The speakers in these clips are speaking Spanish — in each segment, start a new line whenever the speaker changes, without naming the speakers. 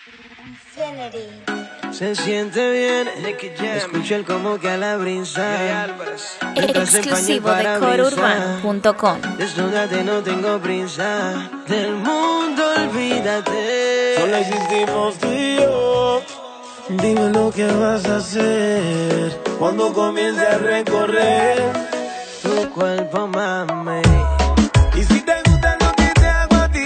Se siente bien, escucha el como que a la brisa.
Exclusivo de corourbano.com.
Desnúdate, no tengo prisa. Del mundo olvídate.
Solo existimos tú y yo. Dime lo que vas a hacer cuando comience a recorrer
tu cuerpo, mami.
Y si te gusta lo que te hago a ti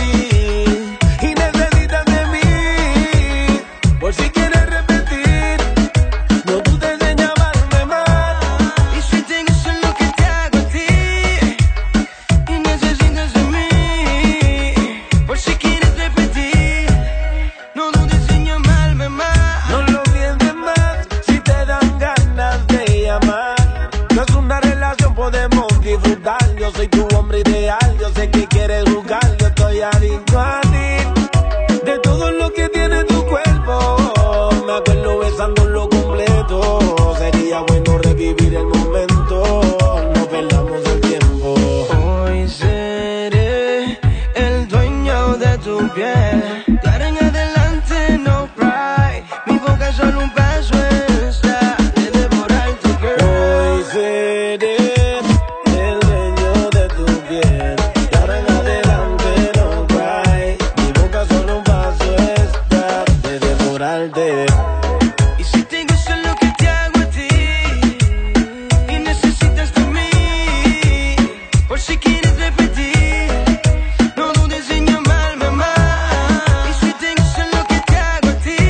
y necesitas de mí, por si quieres repetir, no dudes en llamarme más.
Y si te gusta lo que te hago a ti y necesitas de mí, por si quieres repetir, no dudes en llamarme más.
No lo pienses más si te dan ganas de llamar. No es una relación, podemos disfrutar. Yo soy tu hombre ideal, yo sé que quieres jugar. Yo estoy adicto a ti, de todo lo que tiene tu cuerpo. Me acuerdo besándolo completo. Sería bueno revivir el momento. No perdamos el tiempo.
Hoy seré el dueño de tu piel. De ahora en adelante no cry. Mi boca solo un paso está de devorar tu girl.
Hoy seré el dueño de tu piel. De ahora en adelante no cry. Mi boca solo un paso está de devorarte.
Y si te gusta lo que te hago a ti y necesitas de mí, por si quieres repetir, no dudes en llamarme más. Y si te gusta lo que te hago a ti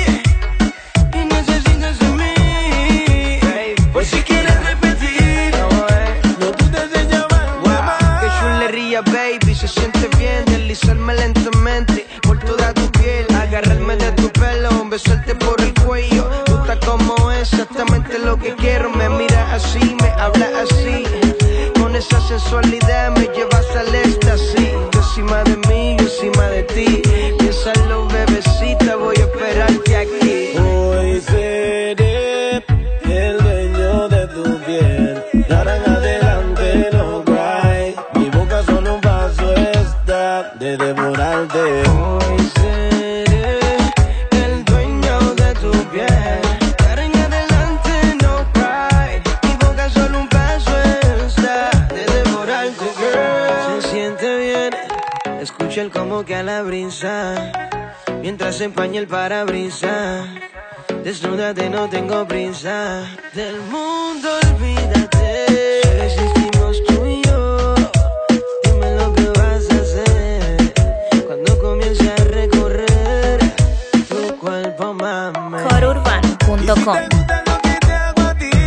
y necesitas de mí, por si quieres repetir,
No dudes en llamarme más.
que chulería, baby, se siente bien deslizarme lentamente por toda tu piel, agarrarme de tu pelo, besarte por el cuello. Tú estás como exactamente lo que quiero. Me miras así, me hablas así, con esa sensualidad me llevas al éxtasis. Tú encima de mí, yo encima de ti. Piénsalo, bebecita, voy a esperarte aquí.
Hoy seré el dueño de tu piel. De ahora en adelante no cry. Mi boca solo un paso está de devorarte.
Hoy seré el dueño de tu piel. De ahora en adelante no cry. Mi boca solo un paso está de devorarte, girl. Se siente bien, escucha el como que a la brisa, mientras se empaña el parabrisas. Desnúdate, no tengo prisa. Del mundo olvídate. Solo existimos tú y yo. Dime lo que vas a hacer cuando comience a recorrer tu cuerpo, mami.
corourbano.com.
Te gusta lo que te hago a ti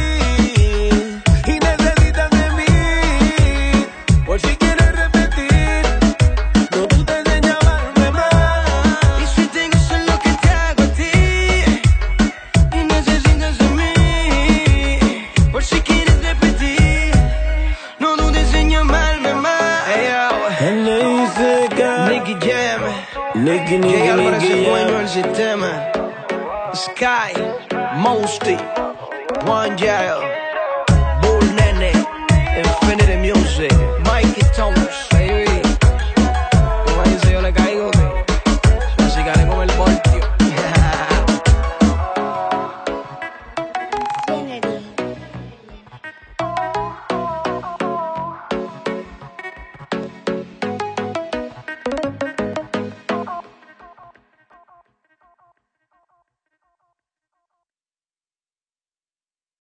y necesitas de mí, por si quieres repetir, no dudes en llamarme más.
Y si te gusta lo que te hago a ti y necesitas de mí, por si quieres repetir, no dudes en llamarme más. Hey, Nicky Jam, Jay Álvarez, el dueño del sistema. Sky, Mosty, One Jail, Bull Nene, Infinity Music.